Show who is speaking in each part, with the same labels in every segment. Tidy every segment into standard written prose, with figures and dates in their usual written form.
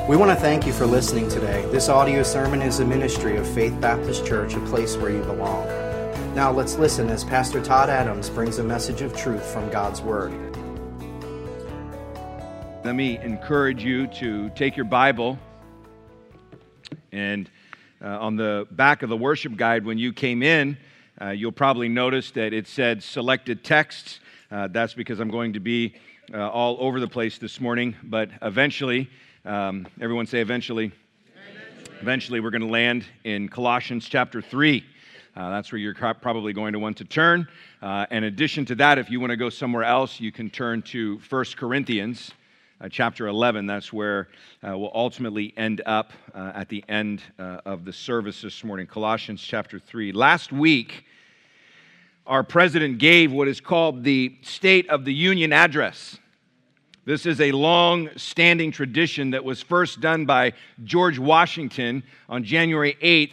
Speaker 1: We want to thank you for listening today. This audio sermon is a ministry of Faith Baptist Church, a place where you belong. Now let's listen as Pastor Todd Adams brings a message of truth from God's Word.
Speaker 2: Let me encourage you to take your Bible and on the back of the worship guide when you came in, you'll probably notice that it said selected texts. That's because I'm going to be all over the place this morning, but eventually, everyone say eventually. Eventually, we're going to land in Colossians chapter 3. That's where you're probably going to want to turn. In addition to that, if you want to go somewhere else, you can turn to 1 Corinthians chapter 11. That's where we'll ultimately end up at the end of the service this morning, Colossians chapter 3. Last week, our president gave what is called the State of the Union Address. This is a long-standing tradition that was first done by George Washington on January 8th,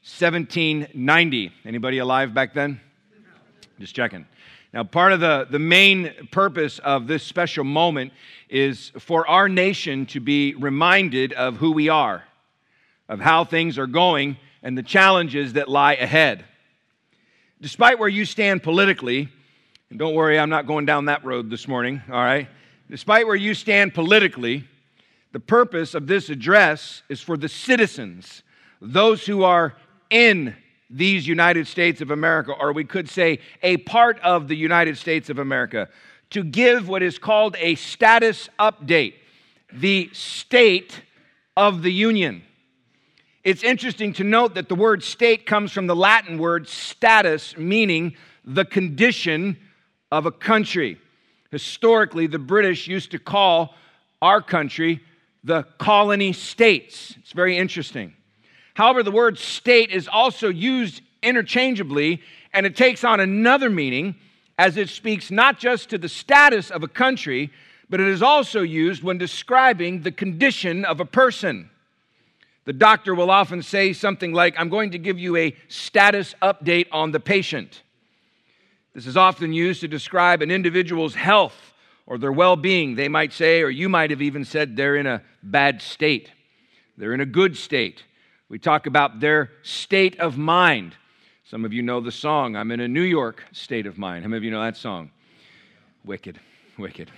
Speaker 2: 1790. Anybody alive back then? Just checking. Now, part of the main purpose of this special moment is for our nation to be reminded of who we are, of how things are going, and the challenges that lie ahead. Despite where you stand politically, and don't worry, I'm not going down that road this morning, all right? Despite where you stand politically, the purpose of this address is for the citizens, those who are in these United States of America, or we could say a part of the United States of America, to give what is called a status update, the State of the Union. It's interesting to note that the word state comes from the Latin word status, meaning the condition of a country. Historically, the British used to call our country the colony states. It's very interesting. However, the word state is also used interchangeably, and it takes on another meaning as it speaks not just to the status of a country, but it is also used when describing the condition of a person. The doctor will often say something like, "I'm going to give you a status update on the patient." This is often used to describe an individual's health or their well-being. They might say, or you might have even said, they're in a bad state. They're in a good state. We talk about their state of mind. Some of you know the song, "I'm in a New York state of mind." How many of you know that song? Wicked, wicked.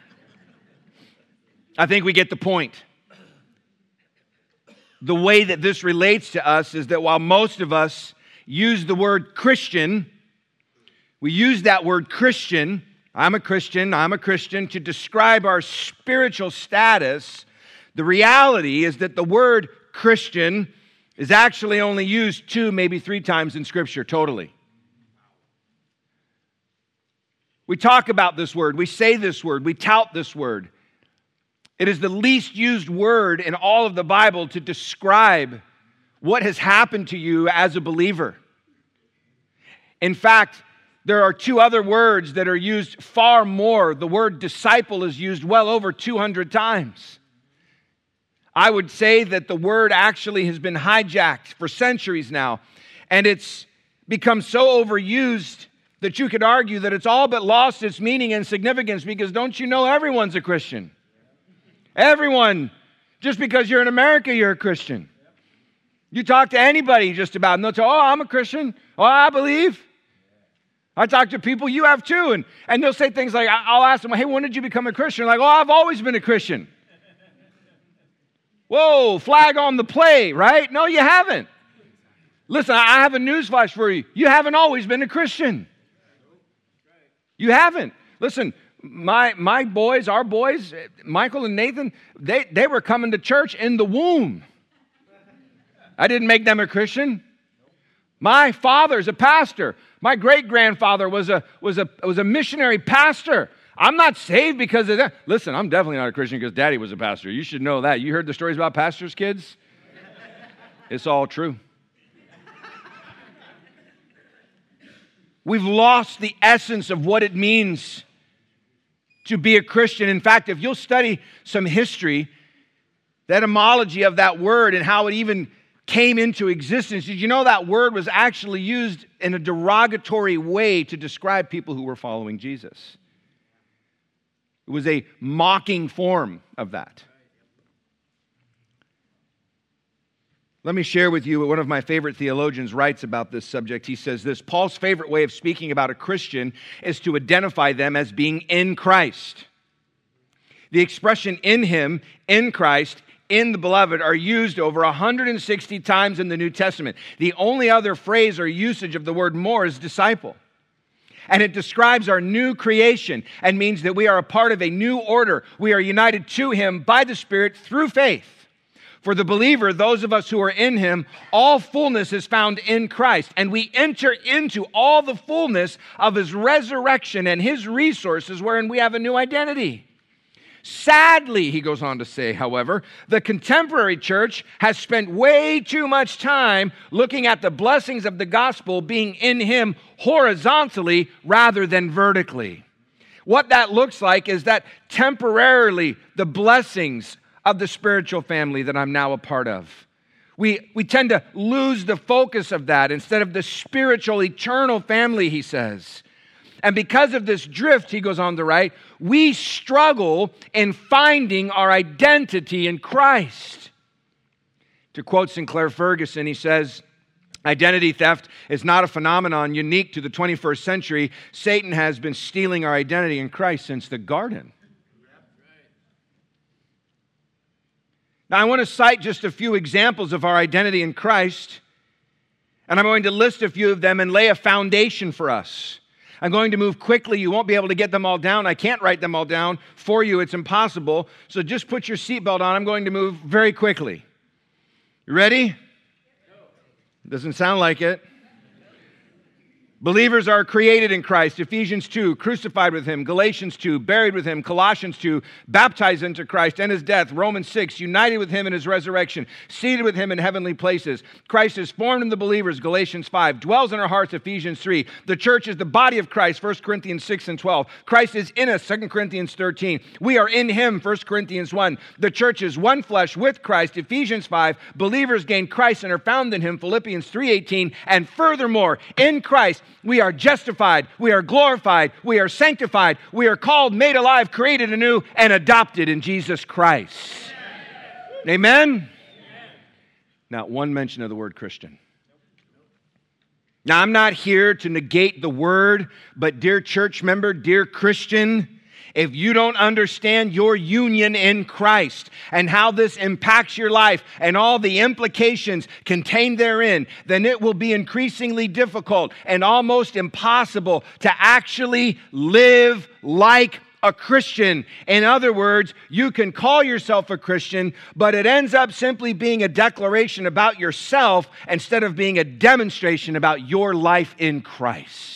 Speaker 2: I think we get the point. The way that this relates to us is that while most of us use the word Christian, we use that word Christian, I'm a Christian, to describe our spiritual status. The reality is that the word Christian is actually only used 2, maybe 3 times in Scripture, totally. We talk about this word, we say this word, we tout this word. It is the least used word in all of the Bible to describe what has happened to you as a believer. In fact, there are 2 other words that are used far more. The word disciple is used well over 200 times. I would say that the word actually has been hijacked for centuries now, and it's become so overused that you could argue that it's all but lost its meaning and significance, because don't you know everyone's a Christian? Everyone. Just because you're in America, you're a Christian. You talk to anybody just about, and they'll say, "Oh, I'm a Christian. Oh, I believe." I talk to people, "You have too," and they'll say things like, I'll ask them, "Hey, when did you become a Christian?" Like, "Oh, I've always been a Christian." Whoa, flag on the play, right? No, you haven't. Listen, I have a newsflash for you. You haven't always been a Christian. You haven't. Listen, my boys, our boys, Michael and Nathan, they were coming to church in the womb. I didn't make them a Christian. My father's a pastor. My great-grandfather was a missionary pastor. I'm not saved because of that. Listen, I'm definitely not a Christian because Daddy was a pastor. You should know that. You heard the stories about pastors' kids? It's all true. We've lost the essence of what it means to be a Christian. In fact, if you'll study some history, the etymology of that word and how it even came into existence, did you know that word was actually used in a derogatory way to describe people who were following Jesus? It was a mocking form of that. Let me share with you what one of my favorite theologians writes about this subject. He says this: Paul's favorite way of speaking about a Christian is to identify them as being in Christ. The expression in him, in Christ, in the beloved are used over 160 times in the New Testament. The only other phrase or usage of the word more is disciple. And it describes our new creation and means that we are a part of a new order. We are united to him by the Spirit through faith. For the believer, those of us who are in him, all fullness is found in Christ. And we enter into all the fullness of his resurrection and his resources wherein we have a new identity. Sadly, he goes on to say, however, the contemporary church has spent way too much time looking at the blessings of the gospel being in him horizontally rather than vertically. What that looks like is that temporarily the blessings of the spiritual family that I'm now a part of, we tend to lose the focus of that instead of the spiritual, eternal family, he says. And because of this drift, he goes on to write, we struggle in finding our identity in Christ. To quote Sinclair Ferguson, he says, identity theft is not a phenomenon unique to the 21st century. Satan has been stealing our identity in Christ since the garden. Now, I want to cite just a few examples of our identity in Christ, and I'm going to list a few of them and lay a foundation for us. I'm going to move quickly. You won't be able to get them all down. I can't write them all down for you. It's impossible. So just put your seatbelt on. I'm going to move very quickly. You ready? Doesn't sound like it. Believers are created in Christ, Ephesians 2, crucified with him, Galatians 2, buried with him, Colossians 2, baptized into Christ and his death, Romans 6, united with him in his resurrection, seated with him in heavenly places. Christ is formed in the believers, Galatians 5, dwells in our hearts, Ephesians 3. The church is the body of Christ, 1 Corinthians 6 and 12. Christ is in us, 2 Corinthians 13. We are in him, 1 Corinthians 1. The church is one flesh with Christ, Ephesians 5. Believers gain Christ and are found in him, Philippians 3:18. And furthermore, in Christ, we are justified, we are glorified, we are sanctified, we are called, made alive, created anew, and adopted in Jesus Christ. Amen? Not one mention of the word Christian. Now, I'm not here to negate the word, but dear church member, dear Christian, if you don't understand your union in Christ and how this impacts your life and all the implications contained therein, then it will be increasingly difficult and almost impossible to actually live like a Christian. In other words, you can call yourself a Christian, but it ends up simply being a declaration about yourself instead of being a demonstration about your life in Christ.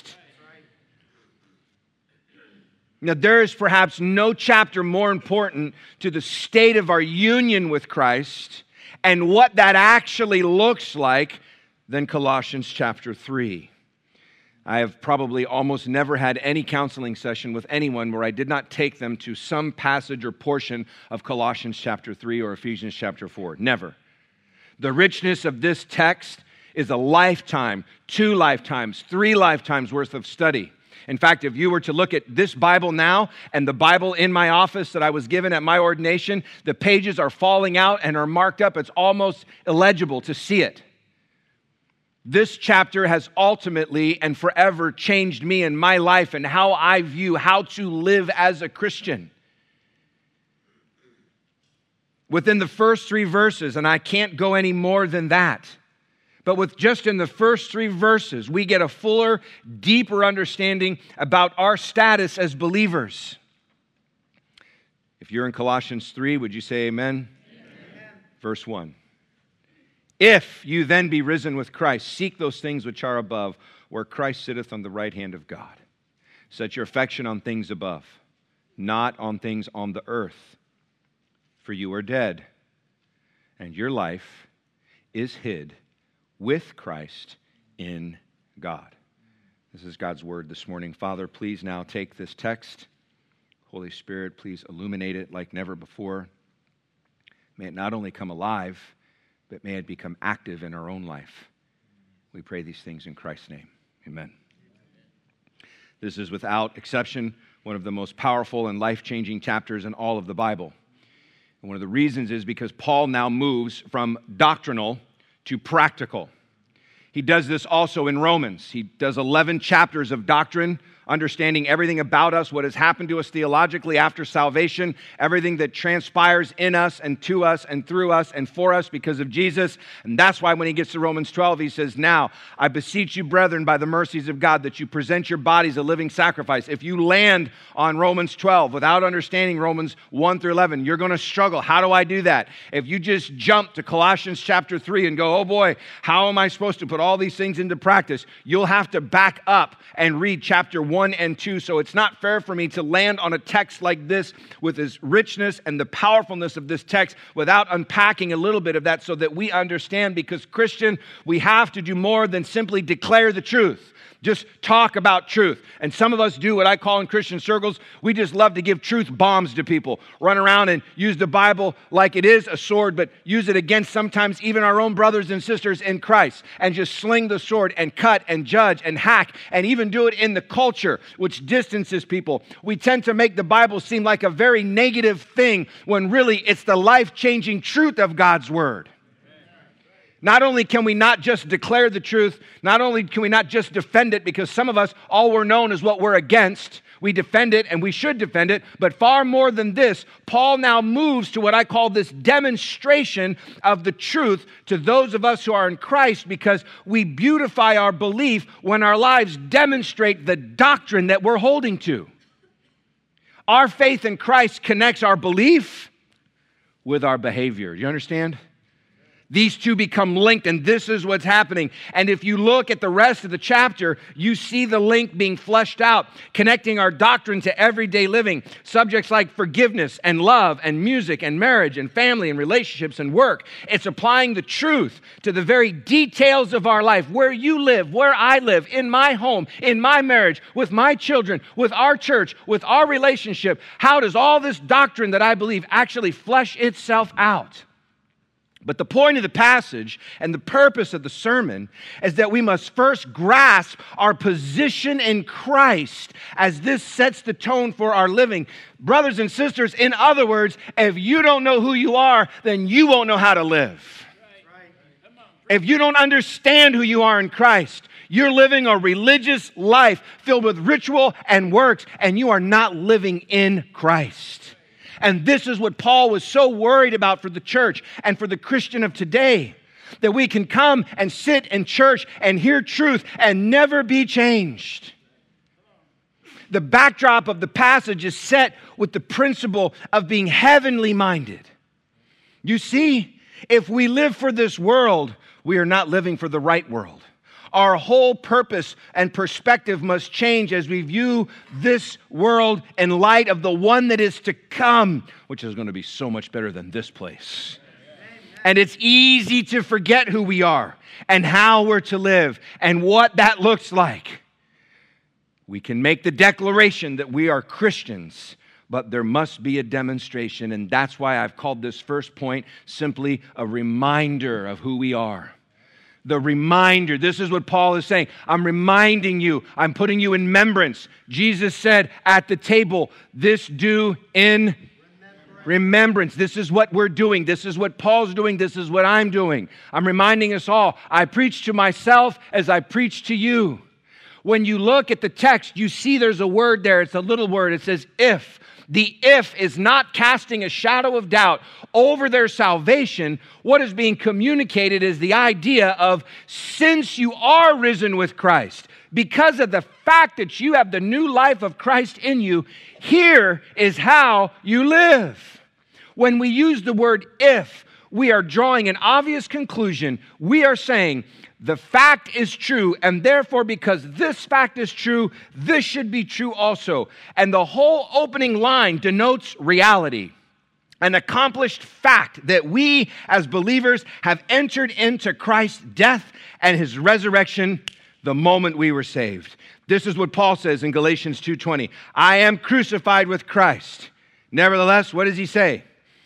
Speaker 2: Now, there is perhaps no chapter more important to the state of our union with Christ and what that actually looks like than Colossians chapter 3. I have probably almost never had any counseling session with anyone where I did not take them to some passage or portion of Colossians chapter 3 or Ephesians chapter 4. Never. The richness of this text is a lifetime, 2 lifetimes, 3 lifetimes worth of study. In fact, if you were to look at this Bible now and the Bible in my office that I was given at my ordination, the pages are falling out and are marked up. It's almost illegible to see it. This chapter has ultimately and forever changed me and my life and how I view how to live as a Christian. Within the first 3 verses, and I can't go any more than that, but with just in the first 3 verses, we get a fuller, deeper understanding about our status as believers. If you're in Colossians 3, would you say amen? Amen. Verse 1. If you then be risen with Christ, seek those things which are above, where Christ sitteth on the right hand of God. Set your affection on things above, not on things on the earth. For you are dead, and your life is hid with Christ in God. This is God's word this morning. Father, please now take this text. Holy Spirit, please illuminate it like never before. May it not only come alive, but may it become active in our own life. We pray these things in Christ's name. Amen. This is without exception one of the most powerful and life-changing chapters in all of the Bible. And one of the reasons is because Paul now moves from doctrinal to practical. He does this also in Romans. He does 11 chapters of doctrine, understanding everything about us, what has happened to us theologically after salvation, everything that transpires in us and to us and through us and for us because of Jesus. And that's why when he gets to Romans 12, he says, now I beseech you, brethren, by the mercies of God, that you present your bodies a living sacrifice. If you land on Romans 12 without understanding Romans 1 through 11, you're going to struggle. How do I do that? If you just jump to Colossians chapter 3 and go, oh boy, how am I supposed to put all these things into practice? You'll have to back up and read chapter 1 and 2. So it's not fair for me to land on a text like this with its richness and the powerfulness of this text without unpacking a little bit of that so that we understand, because Christian, we have to do more than simply declare the truth. Just talk about truth. And some of us do what I call in Christian circles, we just love to give truth bombs to people. Run around and use the Bible like it is a sword, but use it against sometimes even our own brothers and sisters in Christ. And just sling the sword and cut and judge and hack and even do it in the culture, which distances people. We tend to make the Bible seem like a very negative thing when really it's the life-changing truth of God's Word. Not only can we not just declare the truth, not only can we not just defend it, because some of us, all we're known is what we're against. We defend it and we should defend it, but far more than this, Paul now moves to what I call this demonstration of the truth to those of us who are in Christ, because we beautify our belief when our lives demonstrate the doctrine that we're holding to. Our faith in Christ connects our belief with our behavior. Do you understand? These two become linked, and this is what's happening. And if you look at the rest of the chapter, you see the link being fleshed out, connecting our doctrine to everyday living. Subjects like forgiveness and love and music and marriage and family and relationships and work. It's applying the truth to the very details of our life, where you live, where I live, in my home, in my marriage, with my children, with our church, with our relationship. How does all this doctrine that I believe actually flesh itself out? But the point of the passage and the purpose of the sermon is that we must first grasp our position in Christ, as this sets the tone for our living. Brothers and sisters, in other words, if you don't know who you are, then you won't know how to live. If you don't understand who you are in Christ, you're living a religious life filled with ritual and works, and you are not living in Christ. And this is what Paul was so worried about for the church and for the Christian of today, that we can come and sit in church and hear truth and never be changed. The backdrop of the passage is set with the principle of being heavenly minded. You see, if we live for this world, we are not living for the right world. Our whole purpose and perspective must change as we view this world in light of the one that is to come, which is going to be so much better than this place. And it's easy to forget who we are and how we're to live and what that looks like. We can make the declaration that we are Christians, but there must be a demonstration, and that's why I've called this first point simply a reminder of who we are. The reminder. This is what Paul is saying. I'm reminding you. I'm putting you in remembrance. Jesus said at the table, this do in remembrance. This is what we're doing. This is what Paul's doing. This is what I'm doing. I'm reminding us all. I preach to myself as I preach to you. When you look at the text, you see there's a word there. It's a little word. It says if. The if is not casting a shadow of doubt over their salvation. What is being communicated is the idea of, since you are risen with Christ, because of the fact that you have the new life of Christ in you, here is how you live. When we use the word if, we are drawing an obvious conclusion. We are saying the fact is true, and therefore because this fact is true, this should be true also. And the whole opening line denotes reality, an accomplished fact that we as believers have entered into Christ's death and His resurrection the moment we were saved. This is what Paul says in Galatians 2:20. I am crucified with Christ. Nevertheless, what does he say?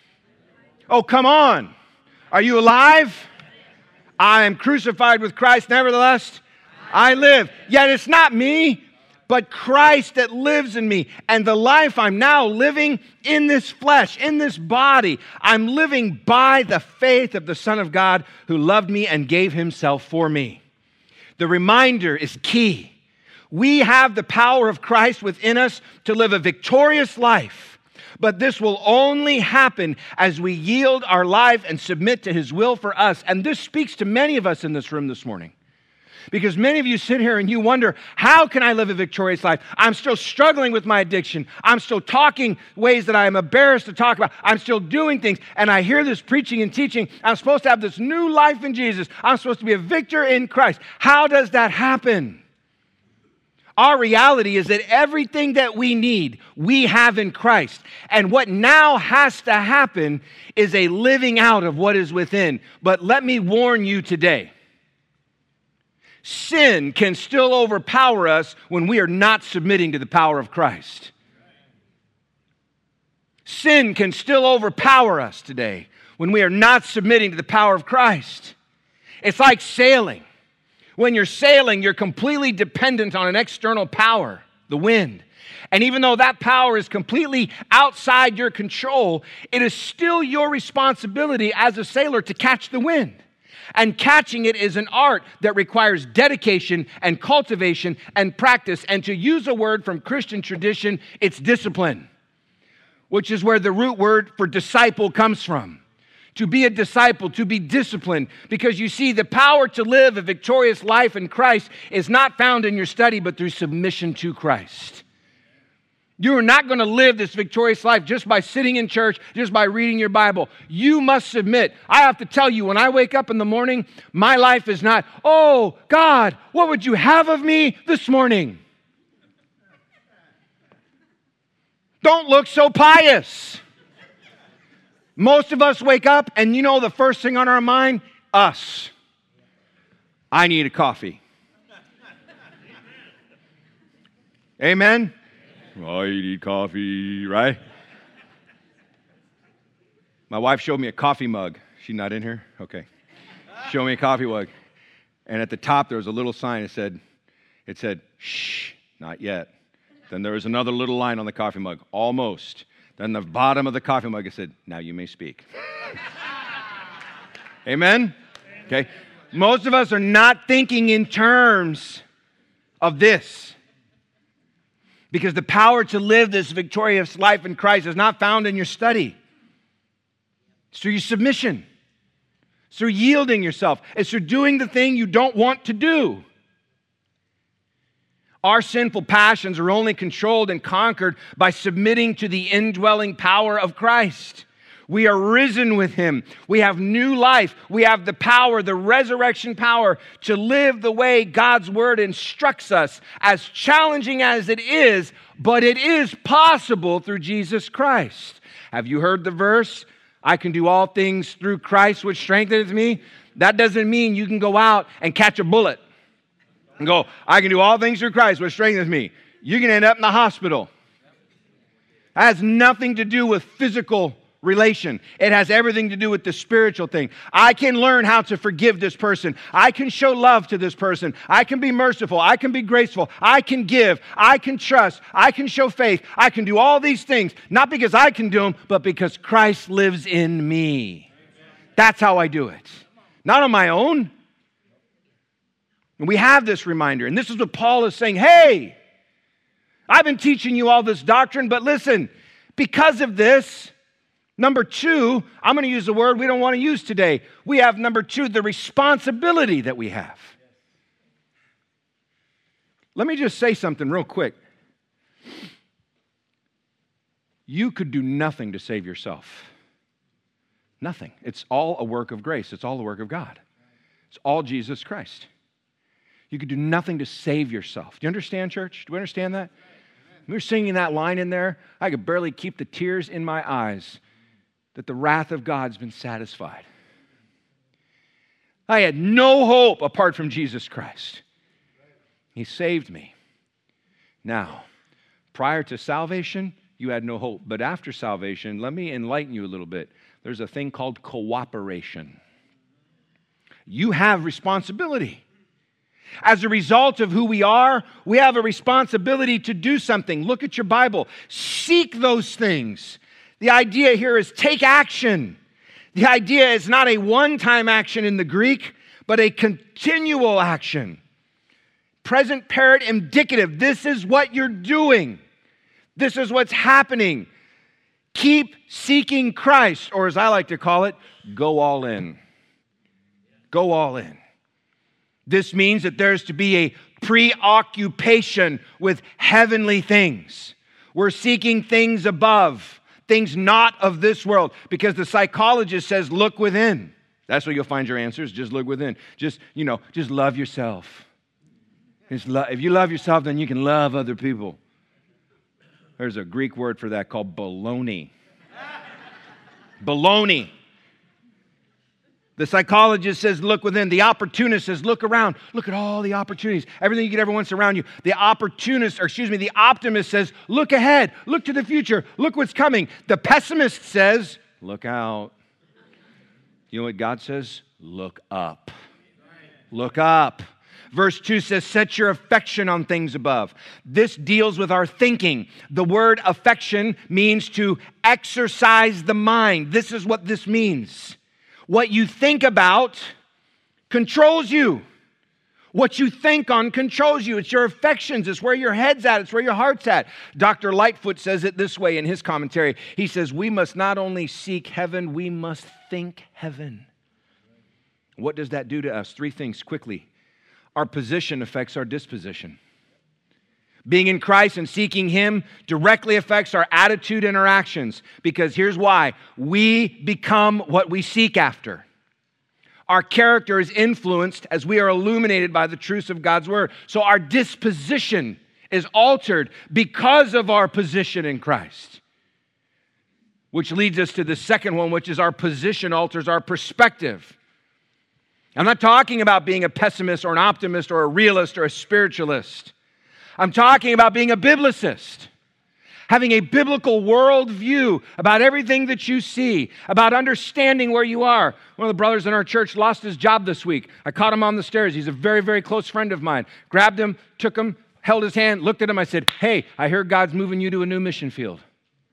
Speaker 2: Oh, come on. Are you alive? I am crucified with Christ. Nevertheless, I live. Yet it's not me. but Christ that lives in me. And the life I'm now living in this flesh, in this body, I'm living by the faith of the Son of God who loved me and gave himself for me. The reminder is key. We have the power of Christ within us to live a victorious life. But this will only happen as we yield our life and submit to his will for us. And this speaks to many of us in this room this morning. Because many of you sit here and you wonder, how can I live a victorious life? I'm still struggling with my addiction. I'm still talking ways that I am embarrassed to talk about. I'm still doing things. And I hear this preaching and teaching. I'm supposed to have this new life in Jesus. I'm supposed to be a victor in Christ. How does that happen? Our reality is that everything that we need, we have in Christ. And what now has to happen is a living out of what is within. But let me warn you today. Sin can still overpower us when we are not submitting to the power of Christ. Sin can still overpower us today when we are not submitting to the power of Christ. It's like sailing. When you're sailing, you're completely dependent on an external power, the wind. And even though that power is completely outside your control, it is still your responsibility as a sailor to catch the wind. And catching it is an art that requires dedication and cultivation and practice. And to use a word from Christian tradition, it's discipline, which is where the root word for disciple comes from. To be a disciple, to be disciplined. Because you see, the power to live a victorious life in Christ is not found in your study, but through submission to Christ. You are not going to live this victorious life just by sitting in church, just by reading your Bible. You must submit. I have to tell you, when I wake up in the morning, my life is not, oh, God, what would you have of me this morning? Don't look so pious. Most of us wake up and you know the first thing on our mind? Us. I need a coffee. Amen? I need coffee, right? My wife showed me a coffee mug. She's not in here? Okay. Show me a coffee mug. And at the top there was a little sign. It said, shh, not yet. Then there was another little line on the coffee mug, almost. Then the bottom of the coffee mug, it said, now you may speak. Amen? Okay. Most of us are not thinking in terms of this. Because the power to live this victorious life in Christ is not found in your study. It's through your submission. It's through yielding yourself. It's through doing the thing you don't want to do. Our sinful passions are only controlled and conquered by submitting to the indwelling power of Christ. We are risen with him. We have new life. We have the power, the resurrection power, to live the way God's word instructs us, as challenging as it is, but it is possible through Jesus Christ. Have you heard the verse, I can do all things through Christ which strengthens me? That doesn't mean you can go out and catch a bullet and go, I can do all things through Christ which strengthens me. You can end up in the hospital. That has nothing to do with physical relation. It has everything to do with the spiritual thing. I can learn how to forgive this person. I can show love to this person. I can be merciful. I can be graceful. I can give. I can trust. I can show faith. I can do all these things, not because I can do them, but because Christ lives in me. That's how I do it. Not on my own. And we have this reminder. And this is what Paul is saying. Hey, I've been teaching you all this doctrine, but listen, because of this, number two, I'm going to use a word we don't want to use today. We have, number two, the responsibility that we have. Let me just say something real quick. You could do nothing to save yourself. Nothing. It's all a work of grace. It's all the work of God. It's all Jesus Christ. You could do nothing to save yourself. Do you understand, church? Do we understand that? When we were singing that line in there, I could barely keep the tears in my eyes that the wrath of God's been satisfied. I had no hope apart from Jesus Christ. He saved me. Now, prior to salvation, you had no hope. But after salvation, let me enlighten you a little bit. There's a thing called cooperation. You have responsibility. As a result of who we are, we have a responsibility to do something. Look at your Bible. Seek those things. The idea here is take action. The idea is not a one-time action in the Greek, but a continual action. Present period indicative. This is what you're doing. This is what's happening. Keep seeking Christ, or as I like to call it, go all in. Go all in. This means that there's to be a preoccupation with heavenly things. We're seeking things above, things not of this world, because the psychologist says, look within. That's where you'll find your answers. Just look within. Just love yourself. If you love yourself, then you can love other people. There's a Greek word for that called baloney. Baloney. The psychologist says, look within. The opportunist says, look around. Look at all the opportunities. Everything you could ever want around you. The optimist says, look ahead. Look to the future. Look what's coming. The pessimist says, look out. You know what God says? Look up. Look up. Verse 2 says, set your affection on things above. This deals with our thinking. The word affection means to exercise the mind. This is what this means. What you think about controls you. What you think on controls you. It's your affections. It's where your head's at. It's where your heart's at. Dr. Lightfoot says it this way in his commentary. He says, we must not only seek heaven, we must think heaven. What does that do to us? Three things quickly. Our position affects our disposition. Being in Christ and seeking Him directly affects our attitude and our actions. Because here's why. We become what we seek after. Our character is influenced as we are illuminated by the truths of God's Word. So our disposition is altered because of our position in Christ. Which leads us to the second one, which is our position alters our perspective. I'm not talking about being a pessimist or an optimist or a realist or a spiritualist. I'm talking about being a biblicist, having a biblical worldview about everything that you see, about understanding where you are. One of the brothers in our church lost his job this week. I caught him on the stairs. He's a very, very close friend of mine. Grabbed him, took him, held his hand, looked at him. I said, hey, I hear God's moving you to a new mission field.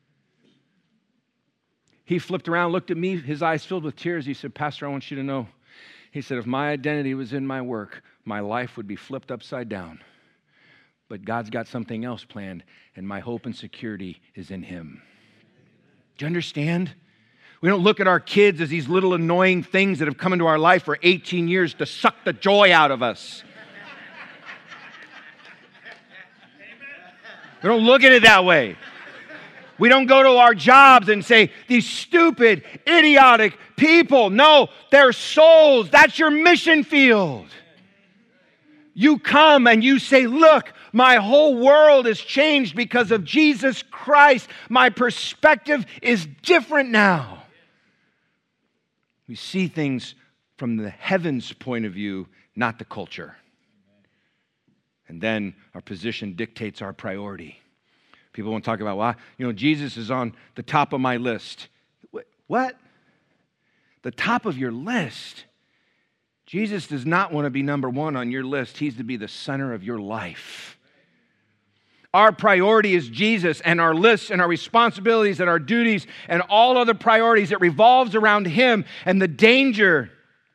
Speaker 2: He flipped around, looked at me, his eyes filled with tears. He said, Pastor, I want you to know. He said, if my identity was in my work, my life would be flipped upside down. But God's got something else planned, and my hope and security is in Him. Do you understand? We don't look at our kids as these little annoying things that have come into our life for 18 years to suck the joy out of us. We don't look at it that way. We don't go to our jobs and say, these stupid, idiotic people. No, they're souls. That's your mission field. You come and you say, look, my whole world has changed because of Jesus Christ. My perspective is different now. We see things from the heavens point of view, not the culture. And then our position dictates our priority. People want to talk about, well, Jesus is on the top of my list. What? The top of your list? Jesus does not want to be number one on your list. He's to be the center of your life. Our priority is Jesus, and our lists and our responsibilities and our duties and all other priorities, it revolves around Him. And the danger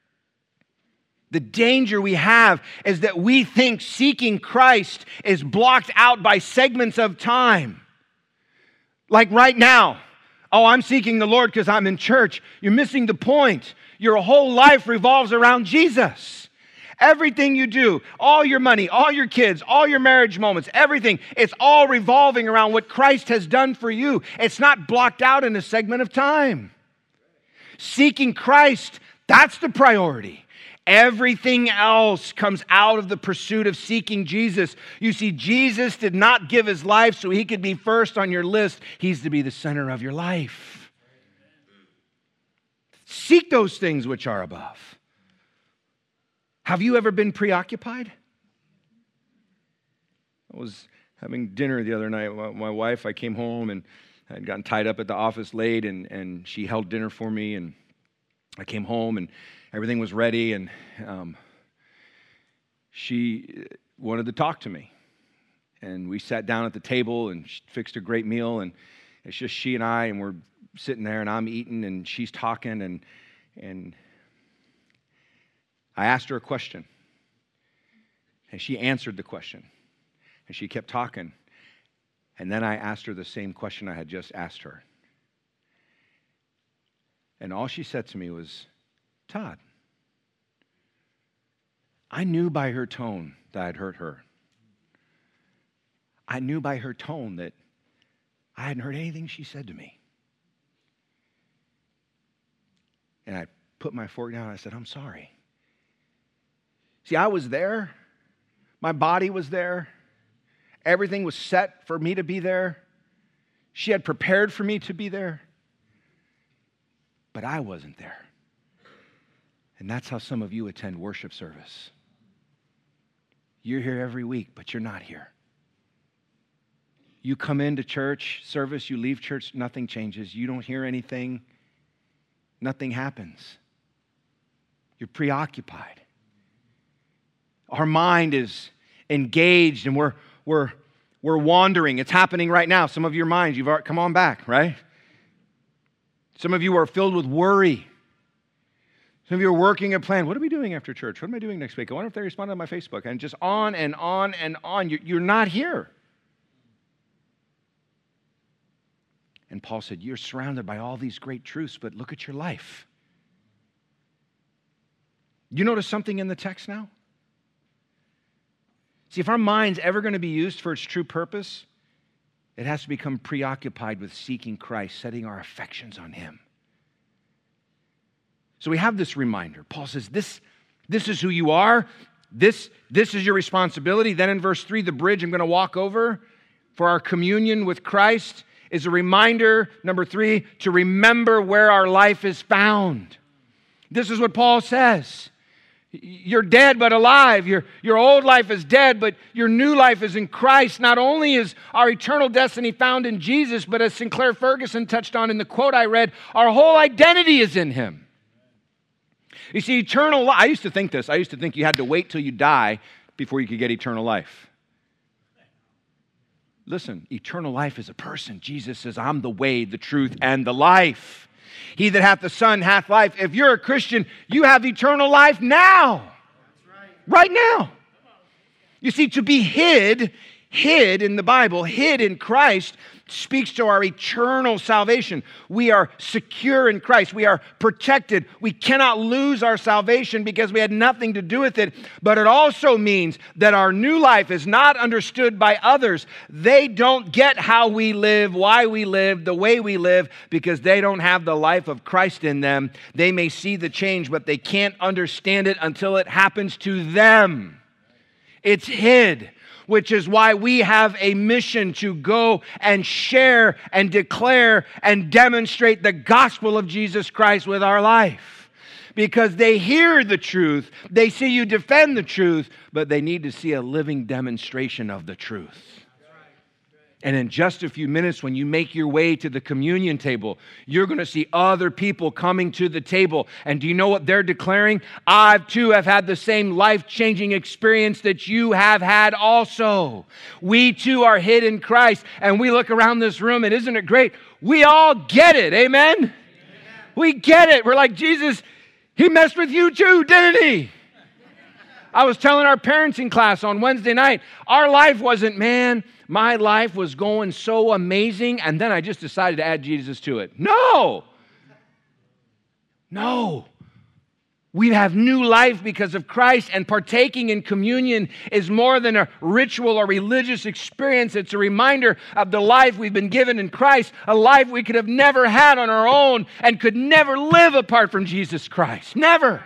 Speaker 2: we have is that we think seeking Christ is blocked out by segments of time. Like right now, I'm seeking the Lord because I'm in church. You're missing the point. Your whole life revolves around Jesus. Everything you do, all your money, all your kids, all your marriage moments, everything, it's all revolving around what Christ has done for you. It's not blocked out in a segment of time. Seeking Christ, that's the priority. Everything else comes out of the pursuit of seeking Jesus. You see, Jesus did not give His life so He could be first on your list. He's to be the center of your life. Seek those things which are above. Have you ever been preoccupied? I was having dinner the other night with my wife. I came home and I had gotten tied up at the office late, and she held dinner for me, and I came home and everything was ready, and she wanted to talk to me. And we sat down at the table and she fixed a great meal, and it's just she and I, and we're sitting there and I'm eating and she's talking, and I asked her a question. And she answered the question. And she kept talking. And then I asked her the same question I had just asked her. And all she said to me was, Todd, I knew by her tone that I'd hurt her. I knew by her tone that I hadn't heard anything she said to me. And I put my fork down and I said, I'm sorry. See, I was there. My body was there. Everything was set for me to be there. She had prepared for me to be there. But I wasn't there. And that's how some of you attend worship service. You're here every week, but you're not here. You come into church service, you leave church, nothing changes. You don't hear anything. Nothing happens. You're preoccupied. Our mind is engaged and we're wandering. It's happening right now. Some of your minds, you've already come on back, right? Some of you are filled with worry. Some of you are working a plan. What are we doing after church? What am I doing next week? I wonder if they responded on my Facebook. And just on and on and on. You're not here. And Paul said, you're surrounded by all these great truths, but look at your life. You notice something in the text now? See, if our mind's ever going to be used for its true purpose, it has to become preoccupied with seeking Christ, setting our affections on Him. So we have this reminder. Paul says, this is who you are. This is your responsibility. Then in verse 3, the bridge I'm going to walk over for our communion with Christ is a reminder, number 3, to remember where our life is found. This is what Paul says. You're dead but alive. Your old life is dead, but your new life is in Christ. Not only is our eternal destiny found in Jesus, but as Sinclair Ferguson touched on in the quote I read, our whole identity is in Him. You see, eternal life, I used to think this. I used to think you had to wait till you die before you could get eternal life. Listen, eternal life is a person. Jesus says, I'm the way, the truth, and the life. He that hath the Son hath life. If you're a Christian, you have eternal life now. Right now. You see, to be hid in the Bible, hid in Christ, speaks to our eternal salvation. We are secure in Christ. We are protected. We cannot lose our salvation because we had nothing to do with it. But it also means that our new life is not understood by others. They don't get how we live, why we live, the way we live, because they don't have the life of Christ in them. They may see the change, but they can't understand it until it happens to them. It's hid. Which is why we have a mission to go and share and declare and demonstrate the gospel of Jesus Christ with our life. Because they hear the truth, they see you defend the truth, but they need to see a living demonstration of the truth. And in just a few minutes, when you make your way to the communion table, you're going to see other people coming to the table. And do you know what they're declaring? I, too, have had the same life-changing experience that you have had also. We, too, are hid in Christ. And we look around this room, and isn't it great? We all get it. Amen? Amen. We get it. We're like, Jesus, He messed with you, too, didn't He? I was telling our parenting class on Wednesday night, our life wasn't, man, my life was going so amazing, and then I just decided to add Jesus to it. No. We have new life because of Christ, and partaking in communion is more than a ritual or religious experience. It's a reminder of the life we've been given in Christ, a life we could have never had on our own and could never live apart from Jesus Christ. Never.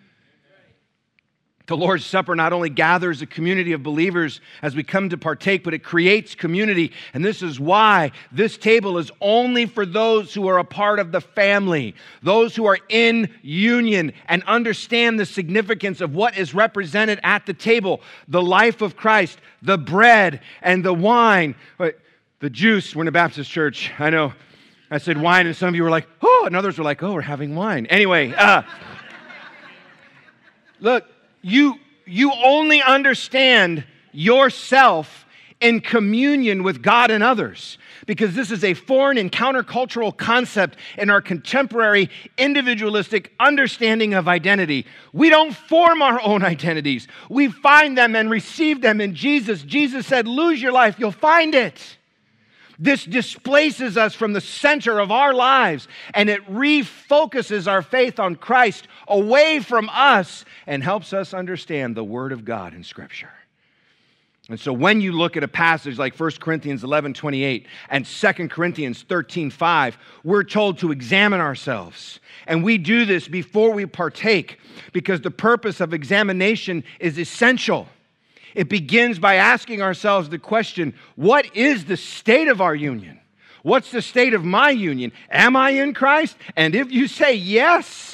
Speaker 2: The Lord's Supper not only gathers a community of believers as we come to partake, but it creates community. And this is why this table is only for those who are a part of the family, those who are in union and understand the significance of what is represented at the table, the life of Christ, the bread and the wine, the juice. We're in a Baptist church. I know I said wine, and some of you were like, oh, and others were like, oh, we're having wine. Anyway, look. You you only understand yourself in communion with God and others, because this is a foreign and countercultural concept in our contemporary individualistic understanding of identity. We don't form our own identities. We find them and receive them in Jesus. Jesus said, lose your life, you'll find it. This displaces us from the center of our lives, and it refocuses our faith on Christ away from us and helps us understand the Word of God in Scripture. And so when you look at a passage like 1 Corinthians 11:28 and 2 Corinthians 13:5, we're told to examine ourselves. And we do this before we partake, because the purpose of examination is essential. It begins by asking ourselves the question, what is the state of our union? What's the state of my union? Am I in Christ? And if you say yes,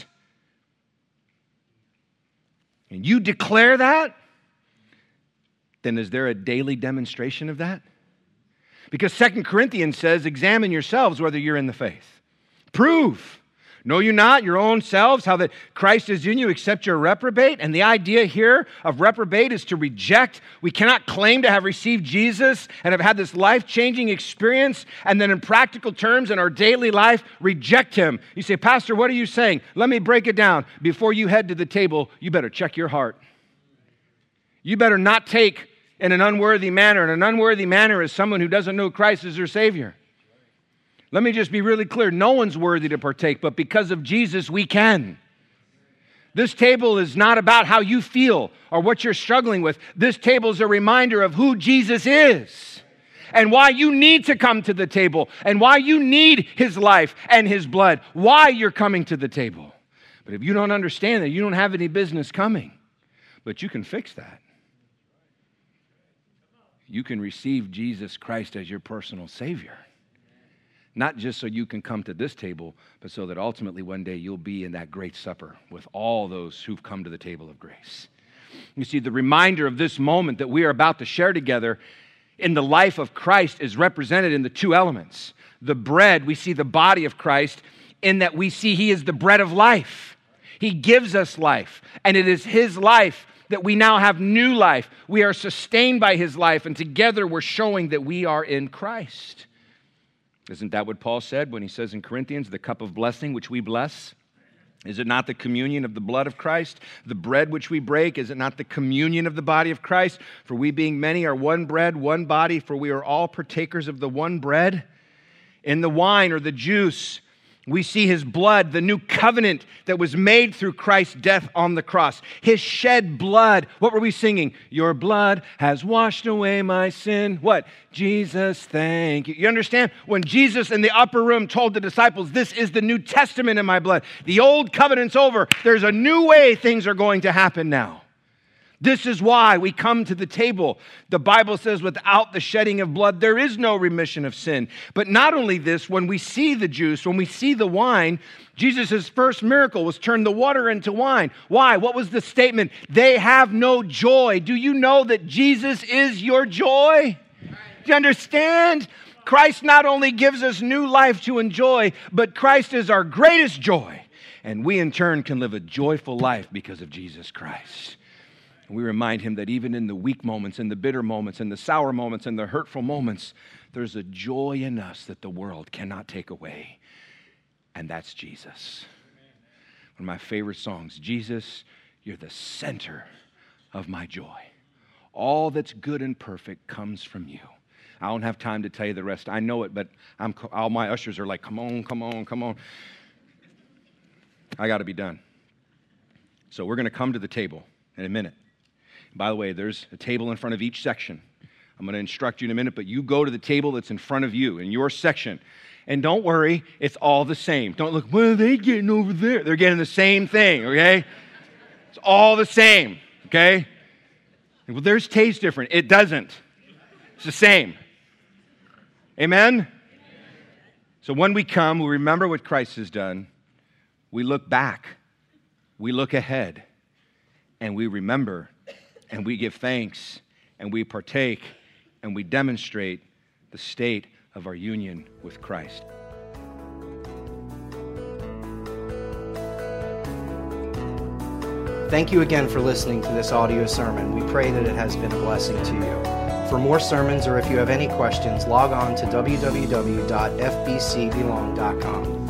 Speaker 2: and you declare that, then is there a daily demonstration of that? Because 2 Corinthians says, examine yourselves whether you're in the faith. Prove. Know you not your own selves how that Christ is in you, except you're reprobate? And the idea here of reprobate is to reject. We cannot claim to have received Jesus and have had this life-changing experience, and then in practical terms in our daily life, reject Him. You say, Pastor, what are you saying? Let me break it down. Before you head to the table, you better check your heart. You better not take in an unworthy manner. And an unworthy manner is someone who doesn't know Christ as their Savior. Let me just be really clear. No one's worthy to partake, but because of Jesus, we can. This table is not about how you feel or what you're struggling with. This table is a reminder of who Jesus is and why you need to come to the table and why you need His life and His blood, why you're coming to the table. But if you don't understand that, you don't have any business coming. But you can fix that. You can receive Jesus Christ as your personal Savior. Not just so you can come to this table, but so that ultimately one day you'll be in that great supper with all those who've come to the table of grace. You see, the reminder of this moment that we are about to share together in the life of Christ is represented in the two elements. The bread, we see the body of Christ in that we see He is the bread of life. He gives us life, and it is His life that we now have new life. We are sustained by His life, and together we're showing that we are in Christ. Isn't that what Paul said when he says in Corinthians, the cup of blessing which we bless? Is it not the communion of the blood of Christ? The bread which we break, is it not the communion of the body of Christ? For we being many are one bread, one body, for we are all partakers of the one bread. In the wine or the juice, we see His blood, the new covenant that was made through Christ's death on the cross. His shed blood. What were we singing? Your blood has washed away my sin. What? Jesus, thank you. You understand? When Jesus in the upper room told the disciples, this is the New Testament in my blood. The old covenant's over. There's a new way things are going to happen now. This is why we come to the table. The Bible says without the shedding of blood, there is no remission of sin. But not only this, when we see the juice, when we see the wine, Jesus' first miracle was turn the water into wine. Why? What was the statement? They have no joy. Do you know that Jesus is your joy? Do you understand? Christ not only gives us new life to enjoy, but Christ is our greatest joy. And we in turn can live a joyful life because of Jesus Christ. And we remind Him that even in the weak moments, in the bitter moments, in the sour moments, in the hurtful moments, there's a joy in us that the world cannot take away. And that's Jesus. One of my favorite songs, Jesus, you're the center of my joy. All that's good and perfect comes from you. I don't have time to tell you the rest. I know it, but all my ushers are like, come on, come on, come on. I got to be done. So we're going to come to the table in a minute. By the way, there's a table in front of each section. I'm going to instruct you in a minute, but you go to the table that's in front of you in your section. And don't worry, it's all the same. Don't look, what are they getting over there? They're getting the same thing, okay? It's all the same, okay? Well, theirs tastes different. It doesn't. It's the same. Amen? So when we come, we remember what Christ has done. We look back. We look ahead. And we remember. And we give thanks, and we partake, and we demonstrate the state of our union with Christ.
Speaker 1: Thank you again for listening to this audio sermon. We pray that it has been a blessing to you. For more sermons, or if you have any questions, log on to www.fbcbelong.com.